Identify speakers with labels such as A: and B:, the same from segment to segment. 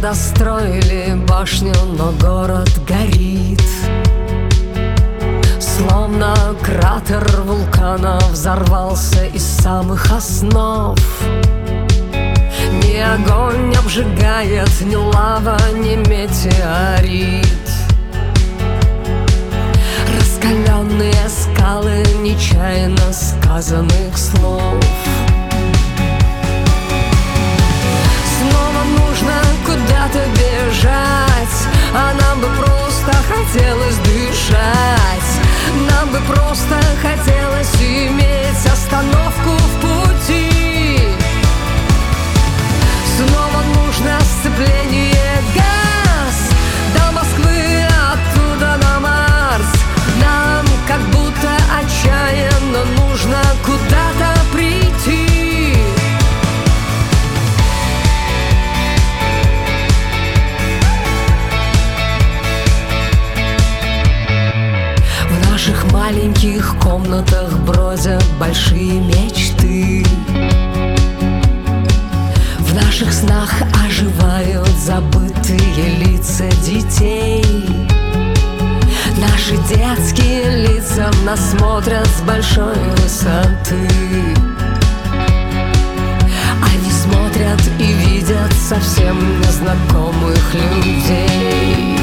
A: достроили башню, но город горит. Словно кратер вулкана взорвался из самых основ. Ни огонь обжигает, ни лава, ни метеорит. Раскаленные скалы нечаянно сказанных слов. Снова нужно куда-то бежать, а нам бы просто хотелось дышать. Нам бы просто хотелось иметь остановку в пути. Снова нужно сцепление, газ до Москвы, оттуда на Марс. Нам как будто отчаянно нужно куда-то прийти. В наших маленьких комнатах бродят большие мечты. В наших снах оживают забытые лица детей. Наши детские лица нас смотрят с большой высоты. Они смотрят и видят совсем незнакомых людей.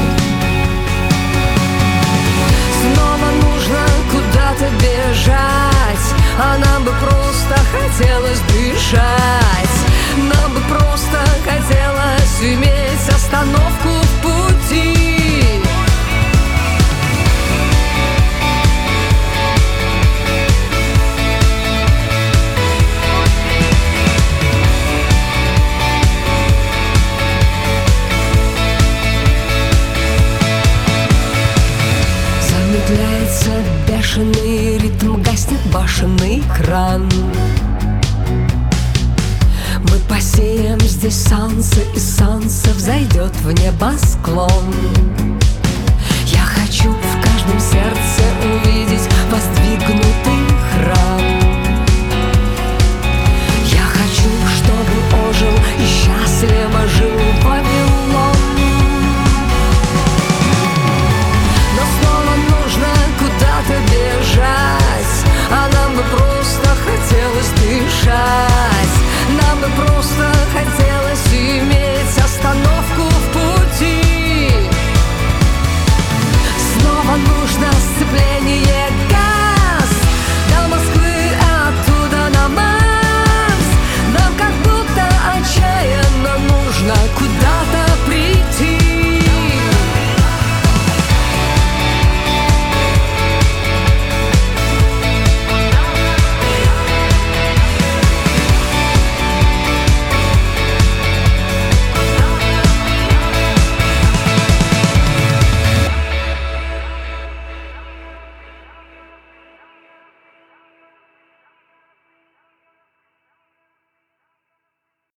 A: Снова нужно куда-то бежать, а нам бы просто хотелось дышать. Нам бы просто хотелось иметь остановку в пути. Замедляется бешеный ритм, гаснет башенный кран. Мы посеем здесь солнце, и солнце взойдет в небосклон. Я хочу в каждом сердце увидеть воздвигнутый храм.